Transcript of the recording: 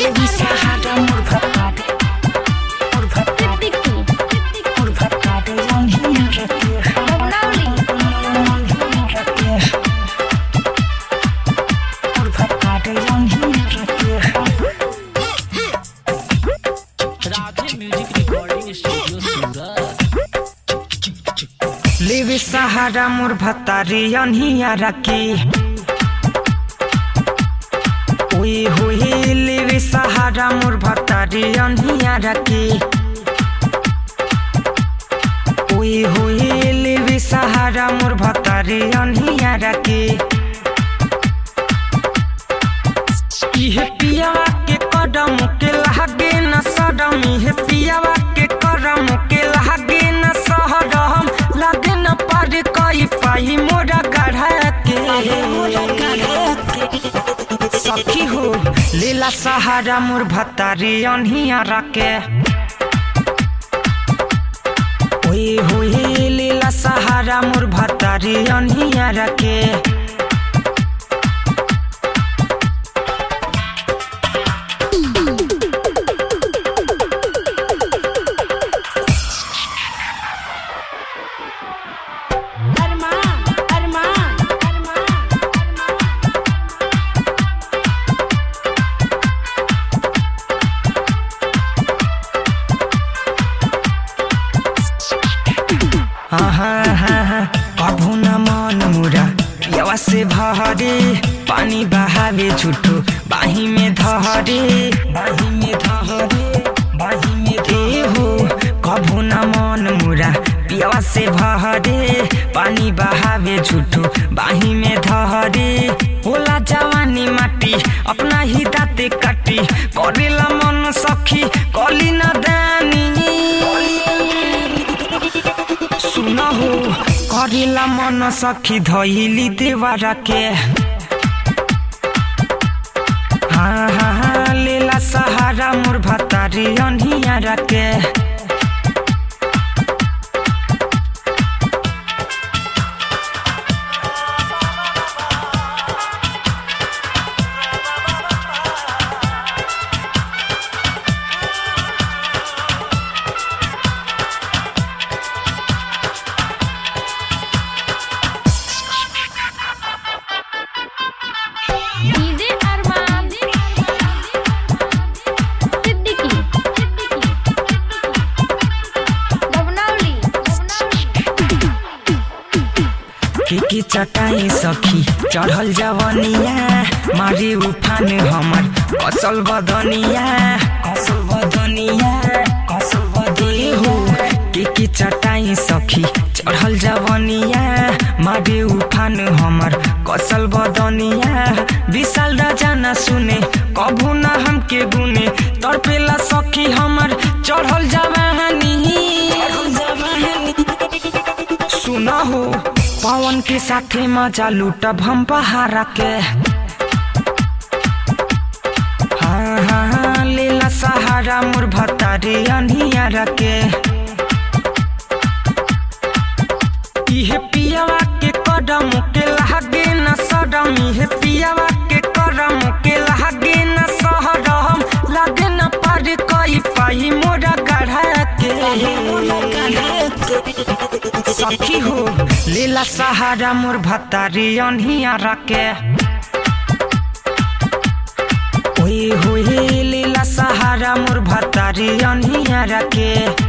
Levi Sahara Murphatade Young Hinarake Murphatade Young Hinarake Radhe Music Recording Studio Surat Levi Sahara Murphatade Young Hinarake Hui Levi Sahara Murphatade Young Hinarake Hui Levi Sahara Murphatade Young Hinarake इहे पियावा के कदम के लागे न सदम इहे पियावा के करम के लागे न सहरम लागे न पार कई पाई मोरा गढ़ा के सखी हो लीला सहारा Murphatade Young Hinarake ओए लीला सहारा Murphatade Young Hinarake कभू न मन मुरा पियावा से भरे पानी बहावे छुटो बाही में धरे हो कभू न मन मुरा पियावा से भरे पानी बहावे छुटो बाही में धरे होला जवानी माटी अपना ही दाते काटी करेला मन सखी कली न दानी सुन हो करेला मन सखी धइली देवारा के हाँ लेला सहारा Murphatade Young Hinarake की चटाई सखी चढ़ल जवनिया मारी उफान हमर कसल बदनिया हो की चटाई सखी चढ़ल जवनिया मारी उफान हमर कसल बदनिया विशाल राजा न सुने कभू न हमके गुने तड़पेला सखी हमर चढ़ल जवानी सुन हो पवन के साथे मजा लूटब हम बहारा के हाँ लेला सहारा Murphatade Young Hinarake इहे पियावा के कदम के लागे न सदम इहे पियावा के करम के लागे न सहरम लागे न पार कई पाई मोरा गढ़ा के सखी हो लीला सहारा Murphatade Young Hinarake ओए लीला सहारा Murphatade Young Hinarake